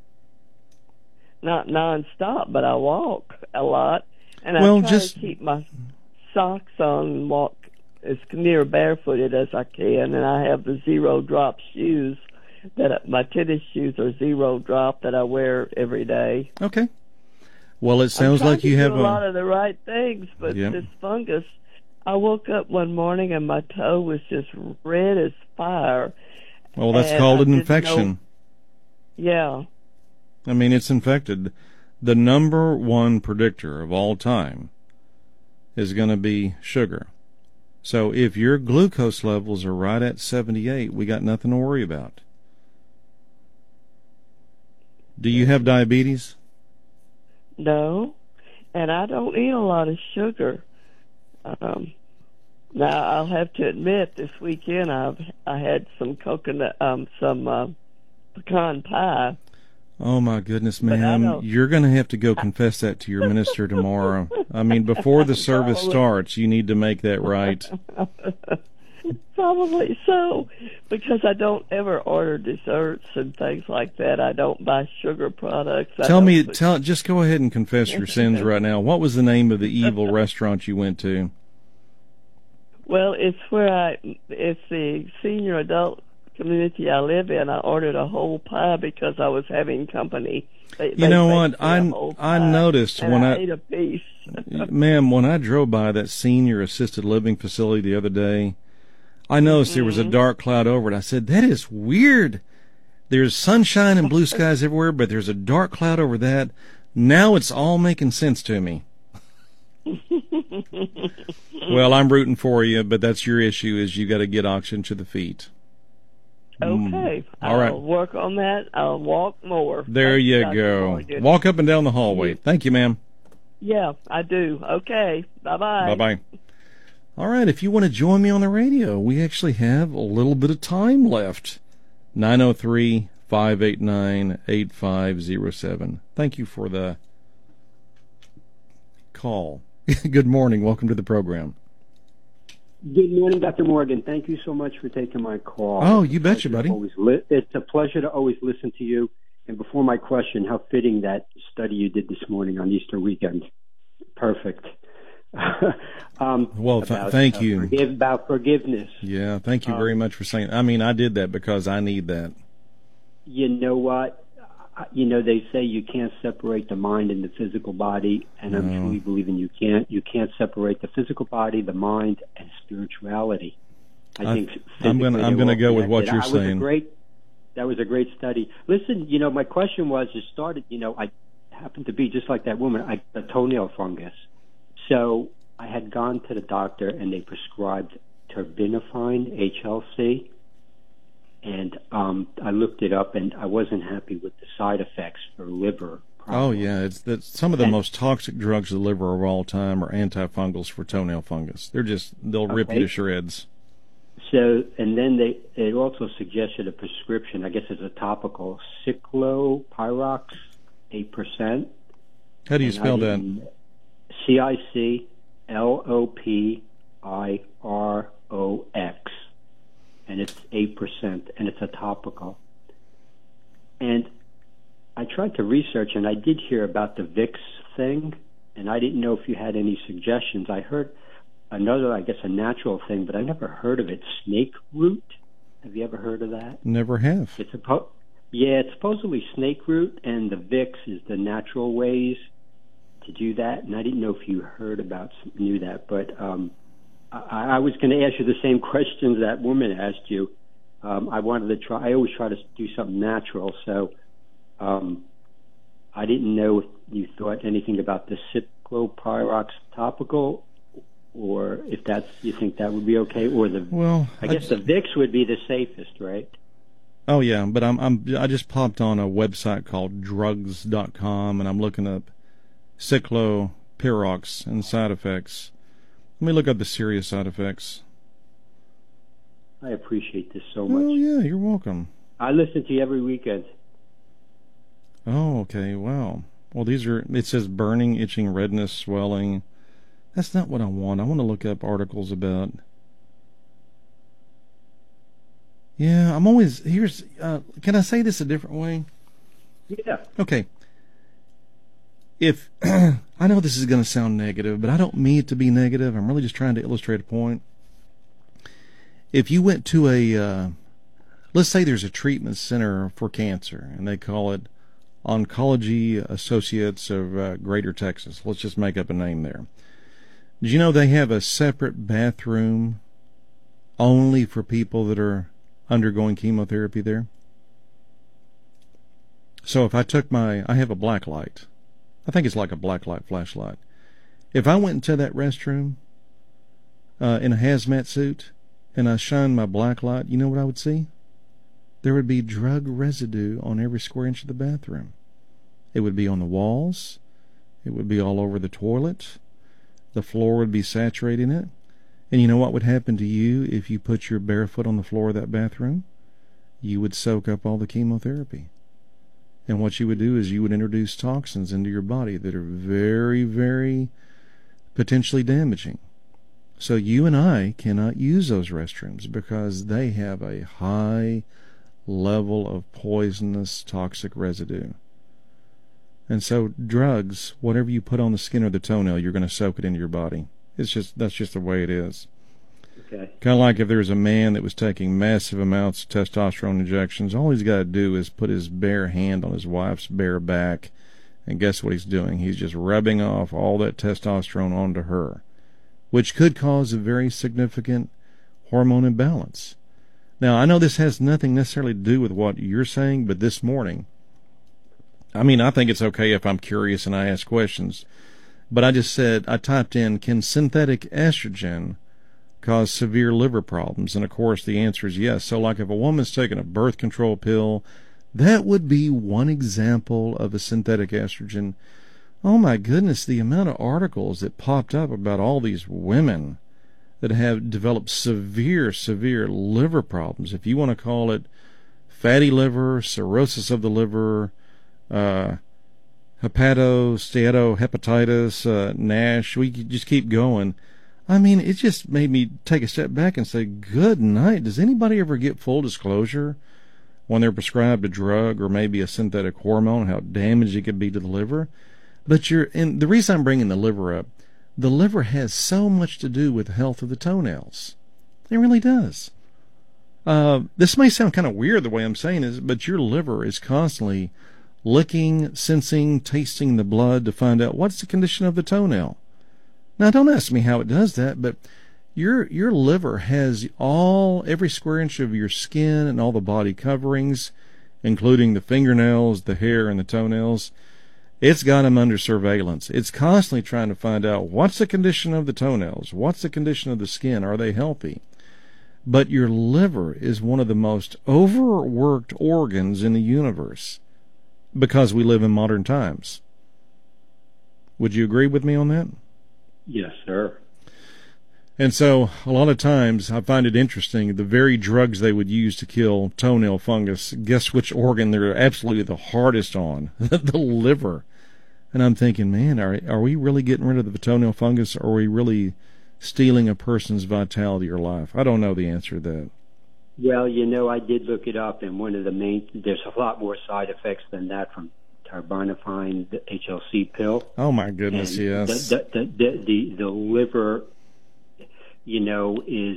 Not nonstop, but I walk a lot, and I try to keep my socks on and walk as near barefooted as I can, and I have the zero drop shoes. My tennis shoes are zero drop that I wear every day. Okay. Well, it sounds like you have a lot of the right things, but this fungus, I woke up one morning and my toe was just red as fire. Well, that's called an infection. Yeah. I mean, it's infected. The number one predictor of all time is going to be sugar. So if your glucose levels are right at 78, we got nothing to worry about. Do you have diabetes? No, and I don't eat a lot of sugar. Now, I'll have to admit, this weekend I had some pecan pie. Oh, my goodness, ma'am. You're going to have to go confess that to your minister tomorrow. I mean, before the service starts, you need to make that right. Probably so, because I don't ever order desserts and things like that. I don't buy sugar products. Just go ahead and confess your sins right now. What was the name of the evil restaurant you went to? Well, it's the senior adult community I live in. I ordered a whole pie because I was having company. You know what? I noticed when I ate a piece. Ma'am, when I drove by that senior assisted living facility the other day, I noticed there was a dark cloud over it. I said, that is weird. There's sunshine and blue skies everywhere, but there's a dark cloud over that. Now it's all making sense to me. Well, I'm rooting for you, but that's your issue, is you got to get oxygen to the feet. Okay. All right. I'll work on that. I'll walk more. There you go. Walk up and down the hallway. Thank you, ma'am. Yeah, I do. Okay. Bye-bye. Bye-bye. All right, if you want to join me on the radio, we actually have a little bit of time left. 903-589-8507. Thank you for the call. Good morning. Welcome to the program. Good morning, Dr. Morgan. Thank you so much for taking my call. Oh, you betcha, buddy. It's a pleasure to always listen to you. And before my question, how fitting that study you did this morning on Easter weekend. Perfect. Well, thank you. About forgiveness. Yeah, thank you very much for saying. I mean, I did that because I need that. You know what? They say you can't separate the mind and the physical body, and I'm truly believing you can't. You can't separate the physical body, the mind, and spirituality. I think I'm gonna go with what you're saying. That was a great study. Listen, my question was, it started. I happened to be just like that woman. A toenail fungus. So I had gone to the doctor, and they prescribed terbinafine, HLC. And I looked it up, and I wasn't happy with the side effects for liver problems. Oh, yeah. It's some of the most toxic drugs to the liver of all time are antifungals for toenail fungus. They'll rip you to shreds. So, and then it also suggested a prescription, I guess it's a topical, Cyclopyrox, 8%. How do you spell that? CICLOPIROX. And it's 8%, and it's a topical. And I tried to research, and I did hear about the Vicks thing, and I didn't know if you had any suggestions. I heard another, I guess, a natural thing, but I never heard of it, snake root. Have you ever heard of that? Never have. It's supposedly snake root, and the Vicks is the natural ways to do that, and I didn't know if you knew that, but I was going to ask you the same questions that woman asked you. I wanted to try. I always try to do something natural, so I didn't know if you thought anything about the Cyclopyrox topical, or if you think that would be okay, or I guess the Vicks would be the safest, right? Oh yeah, but I just popped on a website called drugs.com, and I'm looking up Cyclopyrox and side effects. Let me look up the serious side effects. I appreciate this so much. Oh, yeah, you're welcome. I listen to you every weekend. Oh, okay, wow. Well, it says burning, itching, redness, swelling. That's not what I want. I want to look up articles about. Yeah, can I say this a different way? Yeah. Okay. If I know this is going to sound negative, but I don't mean it to be negative. I'm really just trying to illustrate a point. If you went to let's say there's a treatment center for cancer, and they call it Oncology Associates of Greater Texas. Let's just make up a name there. Did you know they have a separate bathroom only for people that are undergoing chemotherapy there? So if I have a black light. I think it's like a black light flashlight. If I went into that restroom in a hazmat suit and I shined my black light, you know what I would see? There would be drug residue on every square inch of the bathroom. It would be on the walls. It would be all over the toilet. The floor would be saturated in it. And you know what would happen to you if you put your bare foot on the floor of that bathroom? You would soak up all the chemotherapy. And what you would do is you would introduce toxins into your body that are very, very potentially damaging. So you and I cannot use those restrooms because they have a high level of poisonous toxic residue. And so drugs, whatever you put on the skin or the toenail, you're going to soak it into your body. That's just the way it is. Okay. Kind of like if there's a man that was taking massive amounts of testosterone injections, all he's got to do is put his bare hand on his wife's bare back, and guess what he's doing? He's just rubbing off all that testosterone onto her, which could cause a very significant hormone imbalance. Now, I know this has nothing necessarily to do with what you're saying, but this morning, I mean, I think it's okay if I'm curious and I ask questions, but I typed in, can synthetic estrogen cause severe liver problems? And of course, the answer is yes. So like if a woman's taking a birth control pill, that would be one example of a synthetic estrogen. Oh my goodness, the amount of articles that popped up about all these women that have developed severe liver problems. If you want to call it fatty liver, cirrhosis of the liver, steatohepatitis, NASH, we could just keep going. I mean, it just made me take a step back and say, good night. Does anybody ever get full disclosure when they're prescribed a drug or maybe a synthetic hormone, how damaging it could be to the liver? But and the reason I'm bringing the liver up, the liver has so much to do with the health of the toenails. It really does. This may sound kind of weird the way I'm saying this, but your liver is constantly licking, sensing, tasting the blood to find out what's the condition of the toenail. Now, don't ask me how it does that, but your liver has every square inch of your skin and all the body coverings, including the fingernails, the hair, and the toenails. It's got them under surveillance. It's constantly trying to find out what's the condition of the toenails, what's the condition of the skin, are they healthy? But your liver is one of the most overworked organs in the universe because we live in modern times. Would you agree with me on that? Yes, sir. And so a lot of times I find it interesting, the very drugs they would use to kill toenail fungus, guess which organ they're absolutely the hardest on? The liver. And I'm thinking, man, are we really getting rid of the toenail fungus, or are we really stealing a person's vitality or life? I don't know the answer to that. Well, I did look it up, and there's a lot more side effects than that from carbonafine, the HLC pill. Oh my goodness, and yes. The liver, is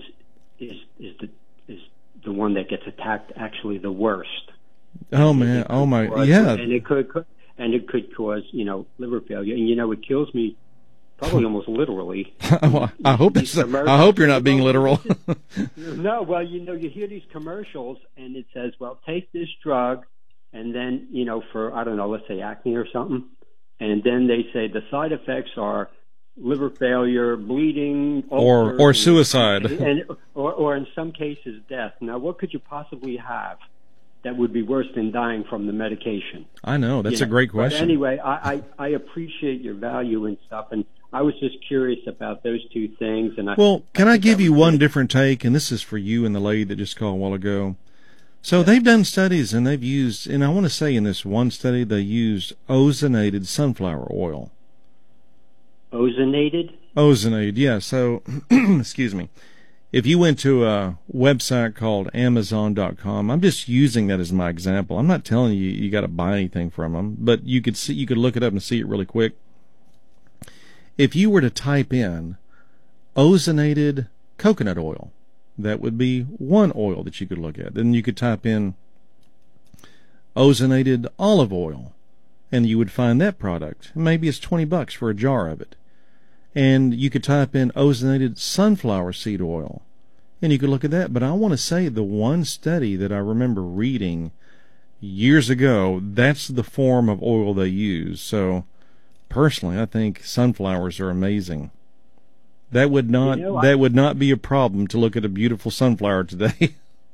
the one that gets attacked actually the worst. Oh man, oh my, yeah. And it could cause, liver failure. And, it kills me probably almost literally. I hope you're not being literal. No, well, you hear these commercials and it says, well, take this drug and then, for, I don't know, let's say acne or something. And then they say the side effects are liver failure, bleeding, or suicide. Or in some cases, death. Now, what could you possibly have that would be worse than dying from the medication? I know. That's a great question. But anyway, I appreciate your value and stuff, and I was just curious about those two things. And can I give you one different take? And this is for you and the lady that just called a while ago. So they've done studies, and they've used, and I want to say in this one study, they used ozonated sunflower oil. Ozonated? Ozonated, yeah. So, excuse me. If you went to a website called Amazon.com, I'm just using that as my example. I'm not telling you got to buy anything from them, but you could look it up and see it really quick. If you were to type in ozonated coconut oil, that would be one oil that you could look at. Then you could type in ozonated olive oil, and you would find that product. Maybe it's $20 for a jar of it. And you could type in ozonated sunflower seed oil, and you could look at that. But I want to say the one study that I remember reading years ago, that's the form of oil they use. So personally, I think sunflowers are amazing. That would not be a problem to look at a beautiful sunflower today.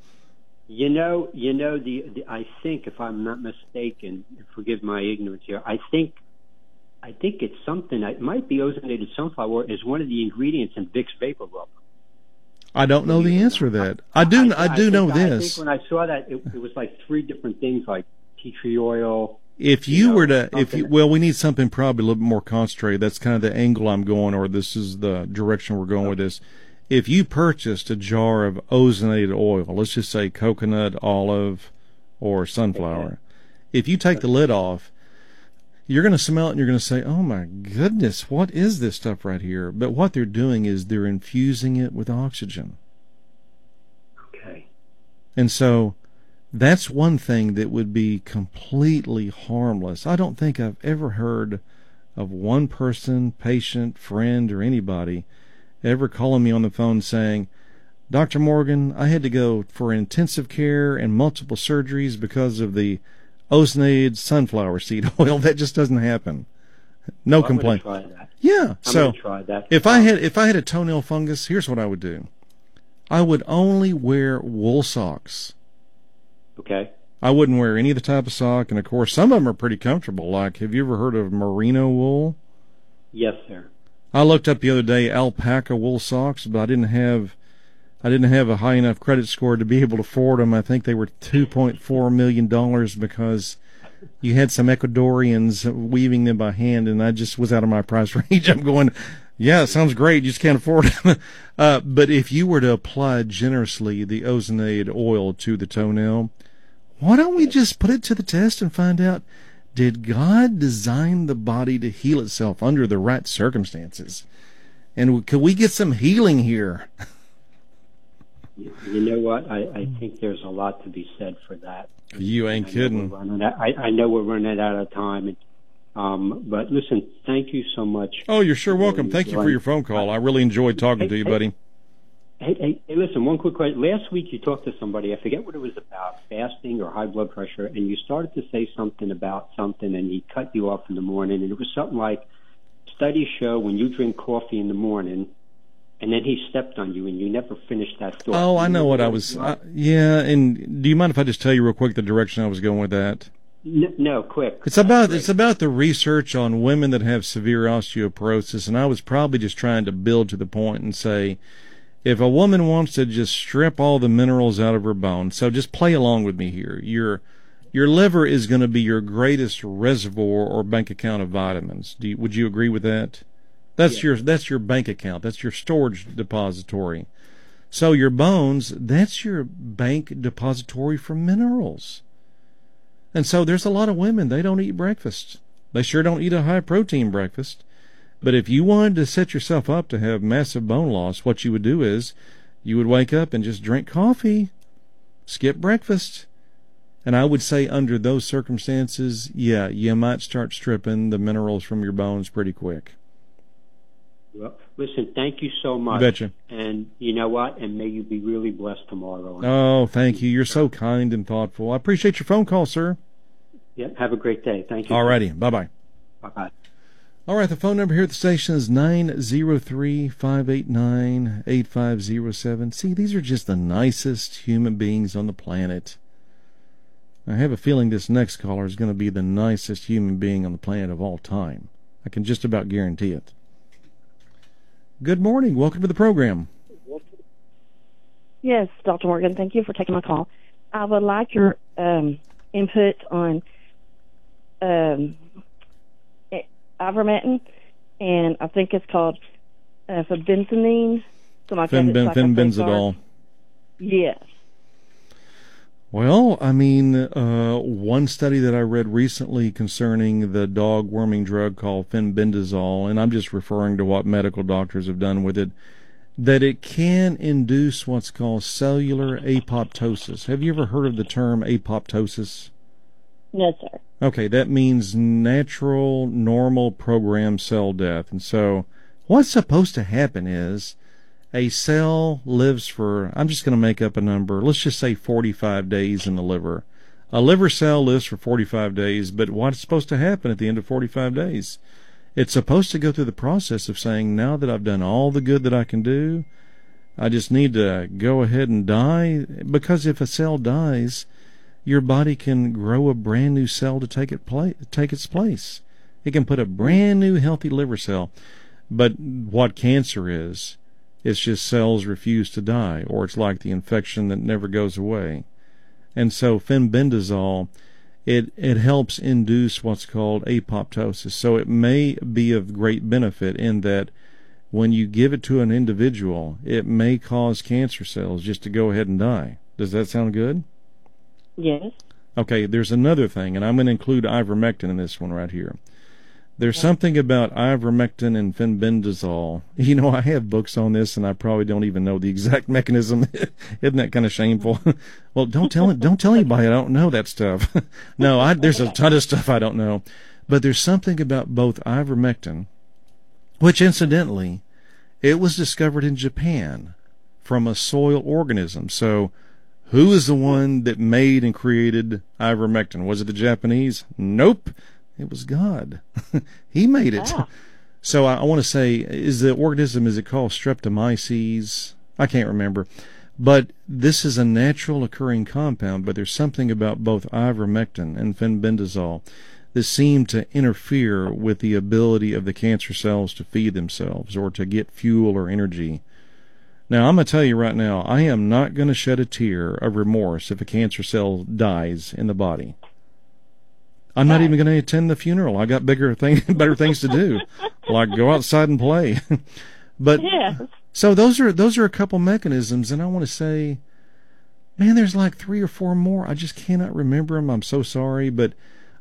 I think, if I'm not mistaken, forgive my ignorance here, I think it's something. It might be ozonated sunflower is one of the ingredients in Vicks Vapor Rub. I don't know the answer to that. I do know this. I think when I saw that, it was like 3 different things, like tea tree oil. If we need something probably a little bit more concentrated. That's kind of the angle I'm going, or this is the direction we're going with this. If you purchased a jar of ozonated oil, let's just say coconut, olive, or sunflower, if you take the lid off, you're going to smell it and you're going to say, oh my goodness, what is this stuff right here? But what they're doing is they're infusing it with oxygen. And so that's one thing that would be completely harmless. I don't think I've ever heard of one person, patient, friend, or anybody ever calling me on the phone saying, Dr. Morgan, I had to go for intensive care and multiple surgeries because of the Ozonated sunflower seed oil. That just doesn't happen. No complaint. I'm gonna try that. Yeah. I'm So gonna try that. if I had a toenail fungus, here's what I would do. I would only wear wool socks. Okay. I wouldn't wear any of the type of sock, and of course some of them are pretty comfortable. Like, have you ever heard of merino wool? Yes, sir. I looked up the other day alpaca wool socks, but I didn't have a high enough credit score to be able to afford them. I think they were $2.4 million because you had some Ecuadorians weaving them by hand, and I just was out of my price range. I'm going, yeah, it sounds great. You just can't afford them. But if you were to apply generously the Ozonated oil to the toenail, why don't we just put it to the test and find out, did God design the body to heal itself under the right circumstances? And could we get some healing here? You know what? I think there's a lot to be said for that. You ain't kidding. I know we're running out of time. But listen, thank you so much. Oh, you're sure welcome. Thank you for your phone call. I really enjoyed talking to you, buddy. Hey, listen, one quick question. Last week you talked to somebody, I forget what it was about, fasting or high blood pressure, and you started to say something about something, and he cut you off in the morning, and it was something like, studies show when you drink coffee in the morning, and then he stepped on you, and you never finished that thought. Oh, I know what I was... yeah, and do you mind if I just tell you real quick the direction I was going with that? No, quick. It's about the research on women that have severe osteoporosis, and I was probably just trying to build to the point and say, if a woman wants to just strip all the minerals out of her bones, so just play along with me here. Your liver is going to be your greatest reservoir or bank account of vitamins. Would you agree with that? That's your bank account. That's your storage depository. So your bones, that's your bank depository for minerals. And so there's a lot of women, they don't eat breakfast. They sure don't eat a high protein breakfast. But if you wanted to set yourself up to have massive bone loss, what you would do is you would wake up and just drink coffee, skip breakfast. And I would say under those circumstances, yeah, you might start stripping the minerals from your bones pretty quick. Well, listen, thank you so much. Betcha. And you know what? And may you be really blessed tomorrow. Oh, thank you. You're so kind and thoughtful. I appreciate your phone call, sir. Yeah, have a great day. Thank you. All righty. Bye-bye. Bye-bye. All right, the phone number here at the station is 903-589-8507. See, these are just the nicest human beings on the planet. I have a feeling this next caller is going to be the nicest human being on the planet of all time. I can just about guarantee it. Good morning. Welcome to the program. Yes, Dr. Morgan, thank you for taking my call. I would like your input on ivermectin, and I think it's called fenbenzamine. Fenbenzidol. Yes. Well, I mean, one study that I read recently concerning the dog worming drug called fenbendazole, and I'm just referring to what medical doctors have done with it, that it can induce what's called cellular apoptosis. Have you ever heard of the term apoptosis? No, sir. Okay, that means natural, normal, programmed cell death. And so what's supposed to happen is a cell lives for, I'm just going to make up a number, let's just say 45 days in the liver. A liver cell lives for 45 days, but what's supposed to happen at the end of 45 days? It's supposed to go through the process of saying, now that I've done all the good that I can do, I just need to go ahead and die. Because if a cell dies, your body can grow a brand new cell to take its place. It can put a brand new healthy liver cell. But what cancer is, it's just cells refuse to die, or it's like the infection that never goes away. And so fenbendazole, it helps induce what's called apoptosis. So it may be of great benefit in that when you give it to an individual, it may cause cancer cells just to go ahead and die. Does that sound good? Yes. Okay, there's another thing, and I'm going to include ivermectin in this one right here. There's something about ivermectin and fenbendazole. You know, I have books on this, and I probably don't even know the exact mechanism. Isn't that kind of shameful? Well, don't tell anybody I don't know that stuff. No, there's a ton of stuff I don't know. But there's something about both ivermectin, which incidentally, it was discovered in Japan from a soil organism. So who is the one that made and created ivermectin? Was it the Japanese? Nope. It was God. He made it. Ah. So I want to say, is it called Streptomyces? I can't remember. But this is a natural occurring compound, but there's something about both ivermectin and fenbendazole that seem to interfere with the ability of the cancer cells to feed themselves or to get fuel or energy. Now, I'm going to tell you right now, I am not going to shed a tear of remorse if a cancer cell dies in the body. I'm not even going to attend the funeral. I got better things to do, like go outside and play. But Yes. so those are a couple mechanisms, and I want to say, man, there's like 3 or 4 more. I just cannot remember them. I'm so sorry, but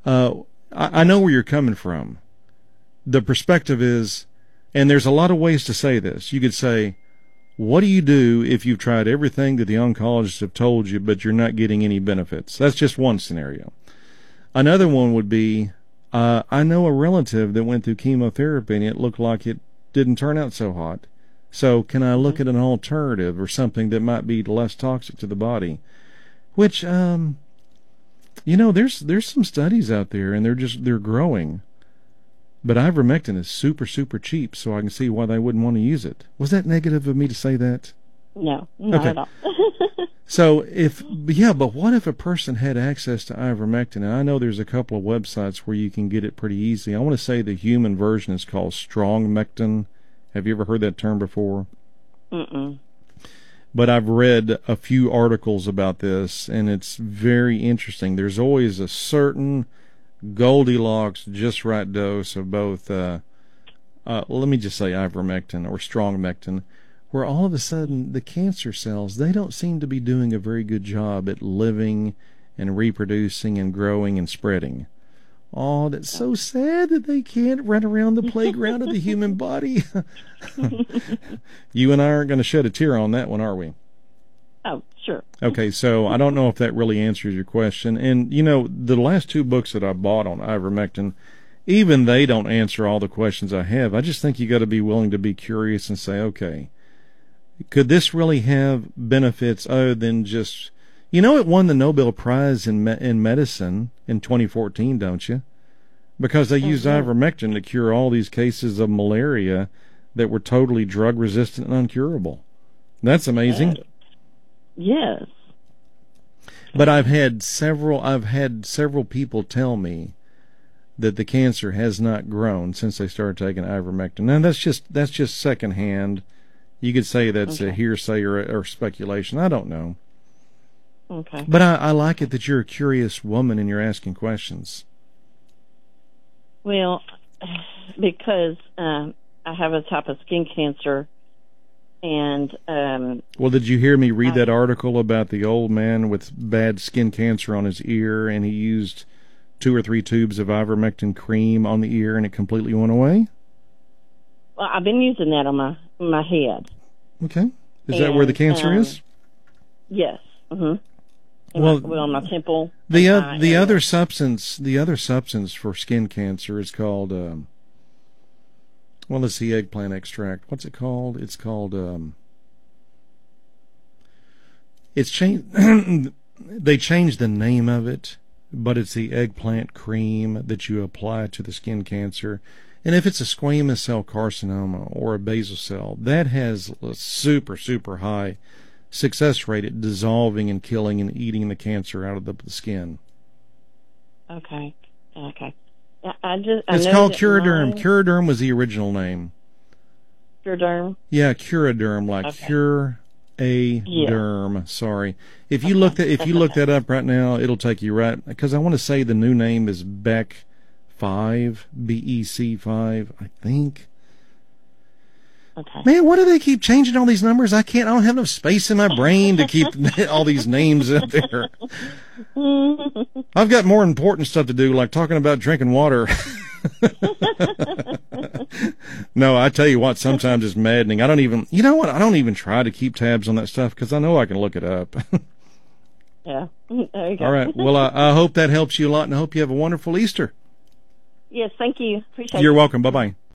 I know where you're coming from. The perspective is, and there's a lot of ways to say this. You could say, what do you do if you've tried everything that the oncologists have told you, but you're not getting any benefits? That's just one scenario. Another one would be, I know a relative that went through chemotherapy and it looked like it didn't turn out so hot. So can I look at an alternative or something that might be less toxic to the body? Which, you know, there's some studies out there and they're growing. But ivermectin is super, super cheap, so I can see why they wouldn't want to use it. Was that negative of me to say that? No, not Okay. at all. So but what if a person had access to ivermectin? And I know there's a couple of websites where you can get it pretty easy. I want to say the human version is called Strongmectin. Have you ever heard that term before? Mm-mm. But I've read a few articles about this, and it's very interesting. There's always a certain Goldilocks, just right dose of both, let me just say ivermectin or strongmectin, where all of a sudden the cancer cells, they don't seem to be doing a very good job at living and reproducing and growing and spreading. Oh, that's so sad that they can't run around the playground of the human body. You and I aren't going to shed a tear on that one, are we? Oh, sure. Okay, so I don't know if that really answers your question. And, you know, the last 2 books that I bought on ivermectin, even they don't answer all the questions I have. I just think you got to be willing to be curious and say, okay, could this really have benefits other than just, you know, it won the Nobel Prize in medicine in 2014, don't you? Because they used ivermectin to cure all these cases of malaria that were totally drug resistant and uncurable. That's amazing. Yes. But I've had several people tell me that the cancer has not grown since they started taking ivermectin. Now that's just secondhand. You could say that's a hearsay or speculation. I don't know. Okay. But I like it that you're a curious woman and you're asking questions. Well, because I have a type of skin cancer, and well, did you hear me read that article about the old man with bad skin cancer on his ear, and he used 2 or 3 tubes of ivermectin cream on the ear, and it completely went away? well, I've been using that on my head. Okay, is that where the cancer is? Yes. Mm-hmm. Well, On my temple. The other substance for skin cancer is called it's the eggplant extract. What's it called? It's called it's changed. They changed the name of it, but it's the eggplant cream that you apply to the skin cancer. And if it's a squamous cell carcinoma or a basal cell, that has a super, super high success rate at dissolving and killing and eating the cancer out of the skin. Okay. It's called Curaderm. Curaderm was the original name. Curaderm? Yeah, Curaderm, like cure a derm. Sorry. If you look that up right now, it'll take you right, because I want to say the new name is Bec 5, BEC5, I think. Okay. Man, why do they keep changing all these numbers? I don't have enough space in my brain to keep all these names up there. I've got more important stuff to do, like talking about drinking water. No, I tell you what, sometimes it's maddening. I don't even try to keep tabs on that stuff because I know I can look it up. Yeah. There you go. All right. Well, I hope that helps you a lot, and I hope you have a wonderful Easter. Yes, thank you. Appreciate it. You're welcome. Bye-bye.